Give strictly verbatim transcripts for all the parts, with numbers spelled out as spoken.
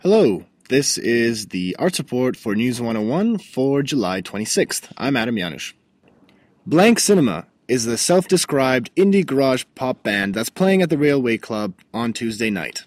Hello, this is the Arts Report for News one oh one for July twenty-sixth. I'm Adam Janusz. Blank Cinema is the self-described indie garage pop band that's playing at the Railway Club on Tuesday night.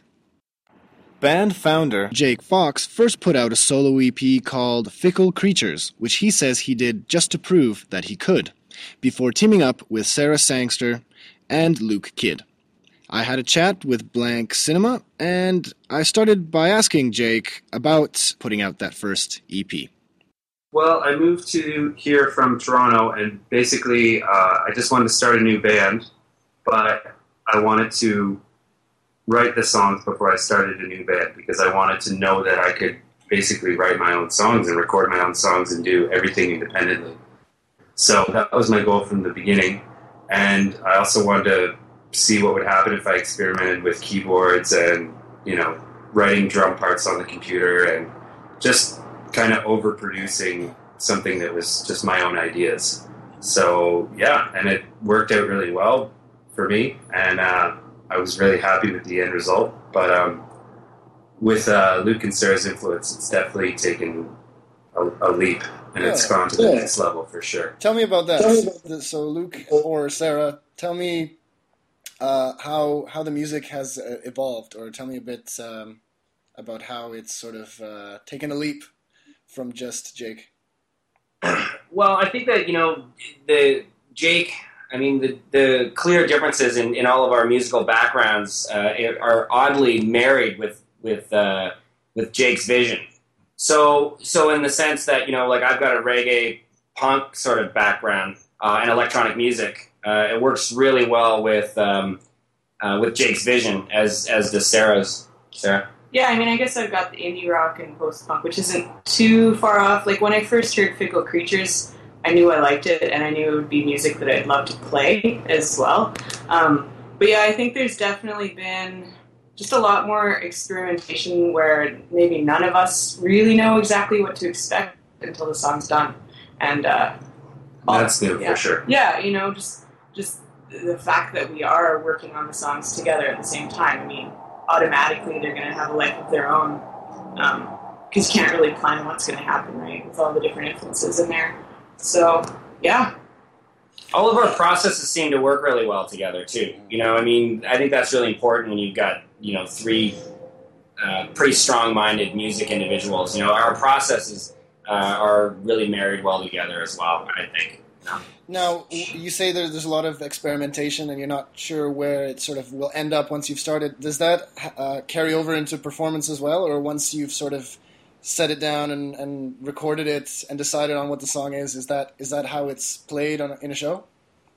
Band founder Jake Fox first put out a solo E P called Fickle Creatures, which he says he did just to prove that he could, before teaming up with Sarah Sangster and Luke Kidd. I had a chat with Blank Cinema, and I started by asking Jake about putting out that first E P. Well, I moved to here from Toronto, and basically uh, I just wanted to start a new band, but I wanted to write the songs before I started a new band, because I wanted to know that I could basically write my own songs and record my own songs and do everything independently. So that was my goal from the beginning, and I also wanted to see what would happen if I experimented with keyboards and, you know, writing drum parts on the computer and just kind of overproducing something that was just my own ideas. So, yeah, and it worked out really well for me, and uh, I was really happy with the end result. But um, with uh, Luke and Sarah's influence, it's definitely taken a, a leap, and yeah, it's gone to the yeah. next level for sure. Tell me about that. Me about so Luke or Sarah, tell me Uh, how how the music has uh, evolved, or tell me a bit um, about how it's sort of uh, taken a leap from just Jake. Well, I think that, you know, the Jake, I mean, the, the clear differences in, in all of our musical backgrounds uh, are oddly married with with uh, with Jake's vision. So so in the sense that, you know, like I've got a reggae punk sort of background uh, and electronic music. Uh, it works really well with um, uh, with Jake's vision, as as does Sarah's. Sarah? Yeah, I mean, I guess I've got the indie rock and post-punk, which isn't too far off. Like, when I first heard Fickle Creatures, I knew I liked it, and I knew it would be music that I'd love to play as well. Um, but yeah, I think there's definitely been just a lot more experimentation where maybe none of us really know exactly what to expect until the song's done. And uh, that's new yeah. for sure. Yeah, you know, just... just the fact that we are working on the songs together at the same time. I mean, automatically they're going to have a life of their own, because um, you can't really plan what's going to happen, right, with all the different influences in there. So, yeah. All of our processes seem to work really well together, too. You know, I mean, I think that's really important when you've got, you know, three uh, pretty strong-minded music individuals. You know, our processes uh, are really married well together as well, I think. You know? Now, you say that there's a lot of experimentation and you're not sure where it sort of will end up once you've started. Does that uh, carry over into performance as well, or once you've sort of set it down and, and recorded it and decided on what the song is, is that is that how it's played on, in a show?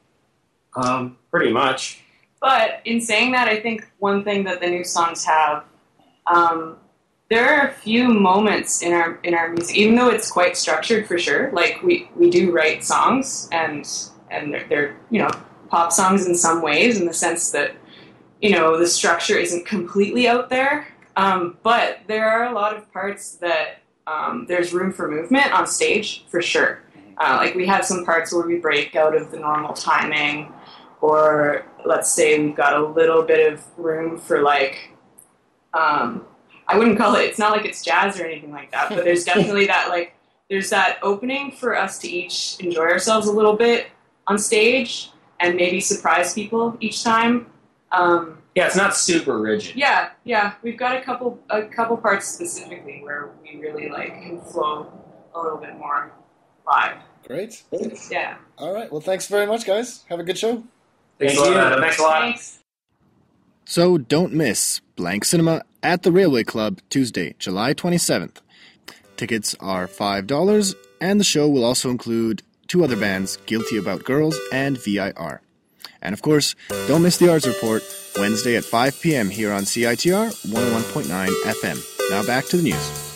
Um, pretty much. But in saying that, I think one thing that the new songs have, um, there are a few moments in our in our music, even though it's quite structured for sure. Like we, we do write songs, and and they're, they're you know pop songs in some ways, in the sense that you know the structure isn't completely out there. Um, but there are a lot of parts that um, there's room for movement on stage for sure. Uh, like we have some parts where we break out of the normal timing, or let's say we've got a little bit of room for like. Um, I wouldn't call it, it's not like it's jazz or anything like that, but there's definitely that, like, there's that opening for us to each enjoy ourselves a little bit on stage and maybe surprise people each time. Um, yeah, it's not super rigid. Yeah, yeah. We've got a couple a couple parts specifically where we really, like, can flow a little bit more live. Great. Yeah. All right. Well, thanks very much, guys. Have a good show. Thanks a lot. Thanks a lot. Thanks. So don't miss Blank Cinema at the Railway Club Tuesday, July twenty-seventh. Tickets are five dollars, and the show will also include two other bands, Guilty About Girls and V I R. And of course, don't miss the Arts Report, Wednesday at five p.m. here on C I T R one oh one point nine F M. Now back to the news.